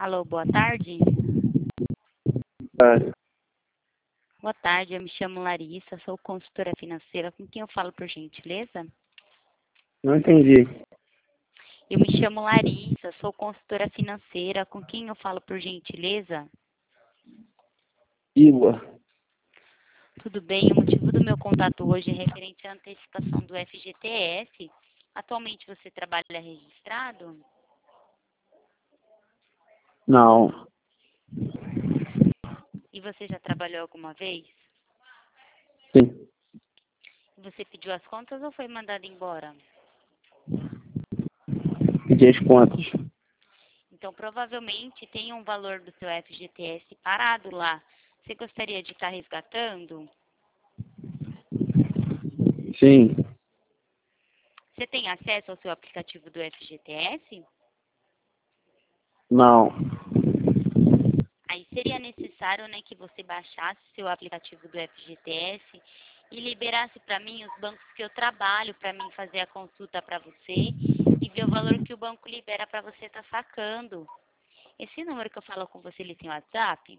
Alô, boa tarde. Tá. Boa tarde, eu me chamo Larissa, sou consultora financeira. Com quem eu falo, por gentileza? Não entendi. Eu me chamo Larissa, sou consultora financeira. Com quem eu falo, por gentileza? Igor. Tudo bem, o motivo do meu contato hoje é referente à antecipação do FGTS. Atualmente você trabalha registrado? Não. E você já trabalhou alguma vez? Sim. Você pediu as contas ou foi mandado embora? Pedi as contas. Então, provavelmente tem um valor do seu FGTS parado lá. Você gostaria de estar resgatando? Sim. Você tem acesso ao seu aplicativo do FGTS? Não. Aí seria necessário, né, que você baixasse o seu aplicativo do FGTS e liberasse para mim os bancos que eu trabalho, para mim fazer a consulta para você e ver o valor que o banco libera para você estar sacando. Esse número que eu falo com você, ele tem WhatsApp?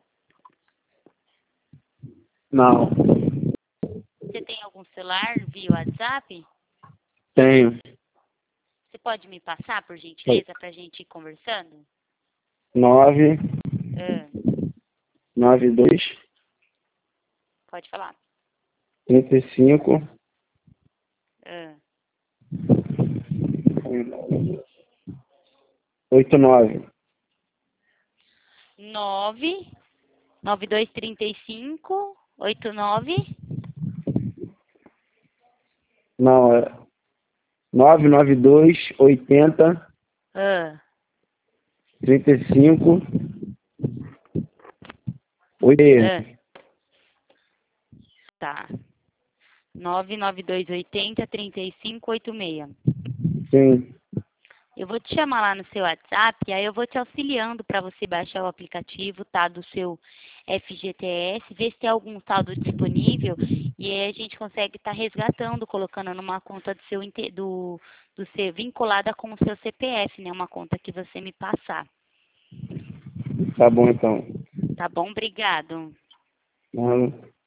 Não. Você tem algum celular via WhatsApp? Tenho. Você pode me passar, por gentileza, para a gente ir conversando? 9, Ah, 92, pode falar. 35, Ah, 89. 9923589. Não, é 992, 80, Ah, 35, 8. ah, tá. 99280-3586. Sim. Eu vou te chamar lá no seu WhatsApp, e aí eu vou te auxiliando para você baixar o aplicativo, tá, do seu FGTS, ver se tem algum saldo disponível, e aí a gente consegue estar resgatando, colocando numa conta do seu, vinculada com o seu CPF, né, uma conta que você me passar. Tá bom, então. Tá bom? Obrigado. Não.